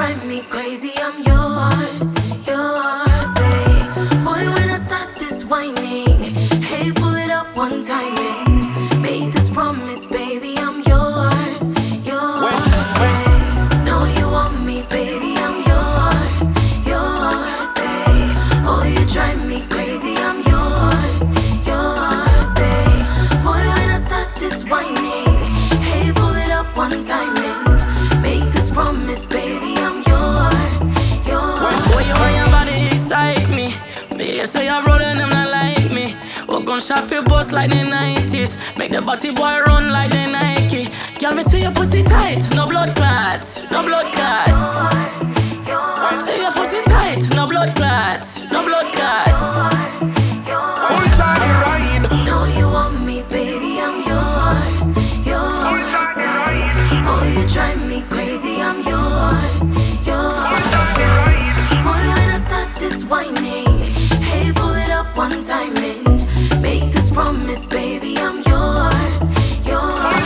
drive me crazy, I'm yours, yours. Hey, boy, when I start this whining, hey, pull it up one time and make this promise, baby, I'm yours, yours. Hey, know you want me, baby, I'm yours, yours. Hey, oh, you drive me crazy, I'm yours, yours. Hey, boy, when I start this whining, hey, pull it up one time and make this promise, baby, I'm yours, yours. Boy, you want your body excite me. Me, you say you're rolling them not like me. We're gon' shot for bust like the 90s. Make the body boy run like the Nike. Girl, me say your pussy tight, no blood clots, no blood clot. Say your pussy tight, no blood clots, no blood clot. Full time ride. Know you want me, baby, I'm yours, yours. Oh, you drive me crazy, I'm yours, yours. Boy, when I start this whining, hey, pull it up one time and make this promise, baby, I'm yours, yours.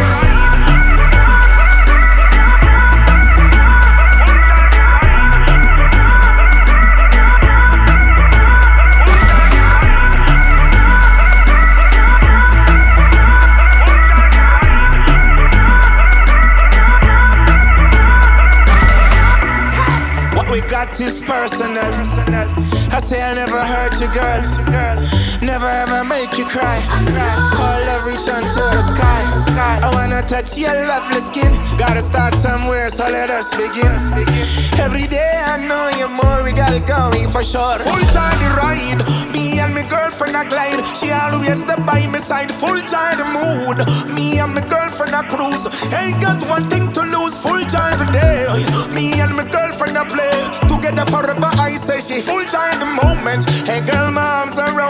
We got this personal. I say I never hurt you, girl. Never ever make you cry. All love reach onto the sky. I wanna touch your lovely skin. Gotta start somewhere, so let us begin. Every day I know you more, we got it going for sure. Full time the ride. Me and my girlfriend a glide. She always the by my side. Full time the mood. Me and my girlfriend a cruise. Ain't got one thing to lose. Full time today. Me and my girlfriend a play. Together forever, I say she full time the moment. Hey girl, my arms are